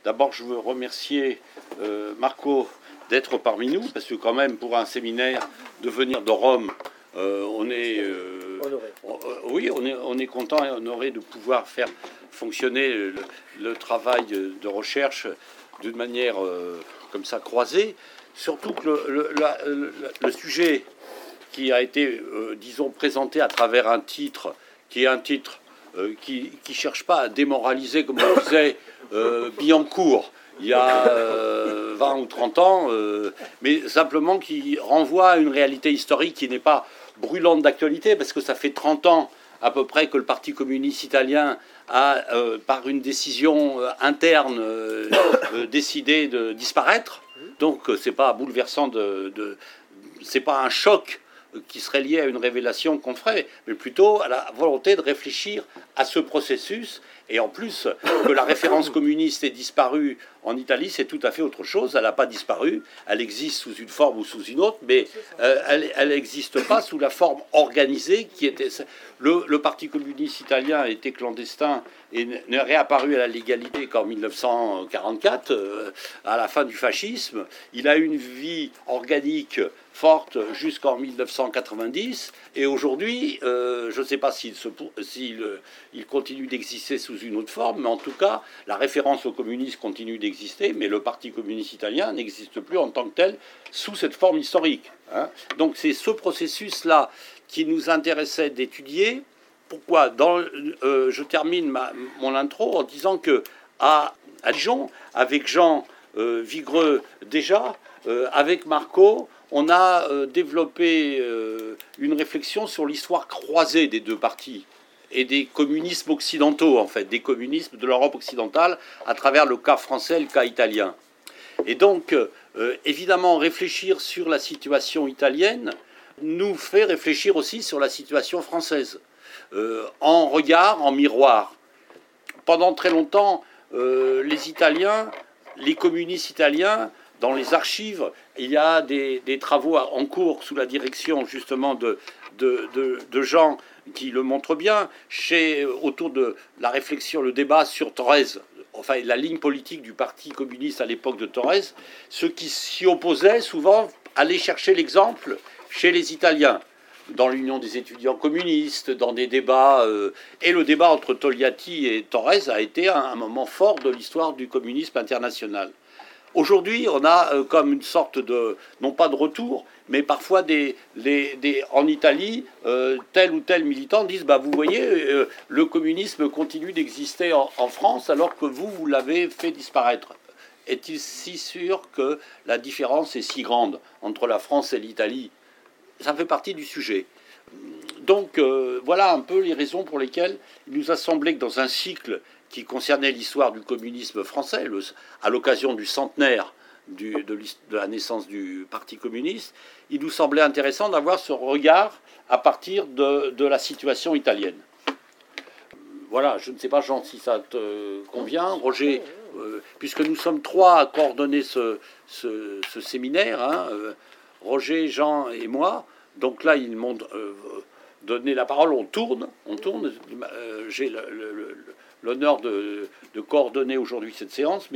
D'abord, je veux remercier Marco d'être parmi nous, parce que quand même, pour un séminaire, de venir de Rome, on est on est content et honoré de pouvoir faire fonctionner le travail de recherche d'une manière comme ça croisée. Surtout que le sujet qui a été, disons, présenté à travers un titre, qui est un titre qui ne cherche pas à démoraliser, comme on disait, Billancourt, il y a 20 ou 30 ans, mais simplement qui renvoie à une réalité historique qui n'est pas brûlante d'actualité, parce que ça fait 30 ans à peu près que le Parti communiste italien a, par une décision interne, décidé de disparaître. Donc c'est pas bouleversant, c'est pas un choc qui serait lié à une révélation qu'on ferait, mais plutôt à la volonté de réfléchir à ce processus. Et en plus, que la référence communiste ait disparu en Italie, c'est tout à fait autre chose. Elle n'a pas disparu, elle existe sous une forme ou sous une autre, mais elle n'existe pas sous la forme organisée qui était... Le Parti communiste italien a été clandestin et n'est réapparu à la légalité qu'en 1944, à la fin du fascisme. Il a eu une vie organique forte jusqu'en 1990, et aujourd'hui, je ne sais pas s'il continue d'exister sous une autre forme, mais en tout cas, la référence au communisme continue d'exister, mais le Parti communiste italien n'existe plus en tant que tel sous cette forme historique. Hein. Donc c'est ce processus-là qui nous intéressait d'étudier. Pourquoi je termine mon intro en disant que à Dijon, avec Jean Vigreux déjà, avec Marco, on a développé une réflexion sur l'histoire croisée des deux partis et des communismes occidentaux, en fait, des communismes de l'Europe occidentale à travers le cas français et le cas italien. Et donc, évidemment, réfléchir sur la situation italienne nous fait réfléchir aussi sur la situation française, en regard, en miroir. Pendant très longtemps, les Italiens, les communistes italiens, dans les archives, il y a des travaux en cours sous la direction justement de gens qui le montrent bien, autour de la réflexion, le débat sur Thorez, enfin la ligne politique du Parti communiste à l'époque de Thorez. Ceux qui s'y opposaient souvent allaient chercher l'exemple chez les Italiens, dans l'Union des étudiants communistes, dans des débats. Et le débat entre Togliatti et Thorez a été un moment fort de l'histoire du communisme international. Aujourd'hui, on a comme une sorte de, non pas de retour, mais parfois en Italie, tel ou tel militant disent bah, vous voyez, le communisme continue d'exister en France alors que vous l'avez fait disparaître. Est-il si sûr que la différence est si grande entre la France et l'Italie? Ça fait partie du sujet. Donc voilà un peu les raisons pour lesquelles il nous a semblé que dans un cycle qui concernait l'histoire du communisme français, à l'occasion du centenaire de la naissance du Parti communiste, il nous semblait intéressant d'avoir ce regard à partir de la situation italienne. Voilà, je ne sais pas, Jean, si ça te convient. Roger, puisque nous sommes trois à coordonner ce séminaire, hein, Roger, Jean et moi, donc là, ils m'ont donné la parole, on tourne. J'ai l'honneur de coordonner aujourd'hui cette séance, mais